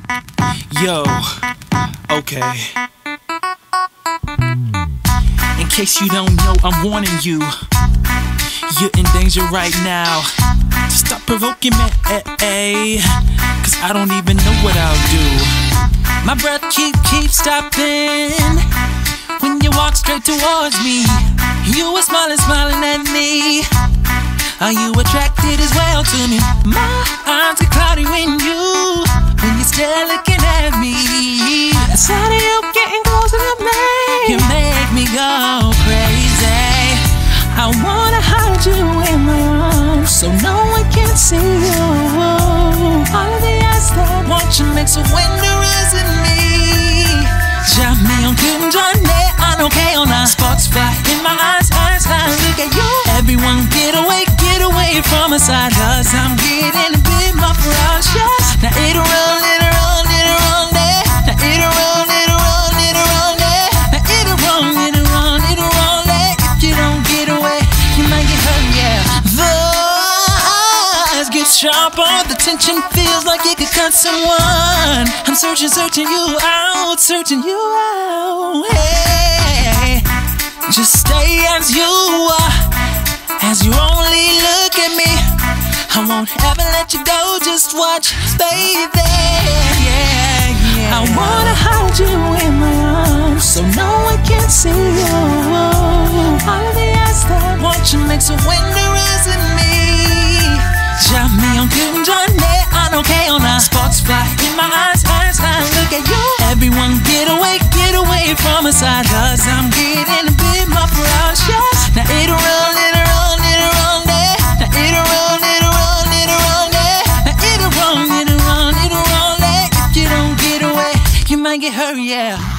Yo, okay. In case you don't know, I'm warning you. You're in danger right now. So stop provoking me, cause I don't even know what I'll do. My breath keeps stopping when you walk straight towards me. You were smiling at me. Are you attracted as well to me? My eyes get cloudy when you're still looking at me. The sight of you getting closer to me, you make me go crazy. I wanna hold you in my arms so no one can see you. All of the eyes that want you makes a wanderers in me. Drop me on Kunjane, I don't care on a sparks fly in my eyes high, look at you. Everyone get away from my side, cause I'm getting a bit more ferocious. Now it around day. Now it around day. Now it around day. If you don't get away, you might get hurt, yeah. The eyes get sharper, the tension feels like it could cut someone. I'm searching you out, hey. Just stay as you are, as you only look at me. I won't ever let you go, just watch, baby. Yeah. I wanna hold you in my arms so no one can see you. All of the eyes that want you makes a wanderers in me. Drop me on Kunjane, I don't care on a sparks fly in my eyes high, look at you. Everyone get away from my side, cause I'm getting a bit more ferocious. Now it around day. Now it around day. Now it around day. If you don't get away, you might get hurt, yeah.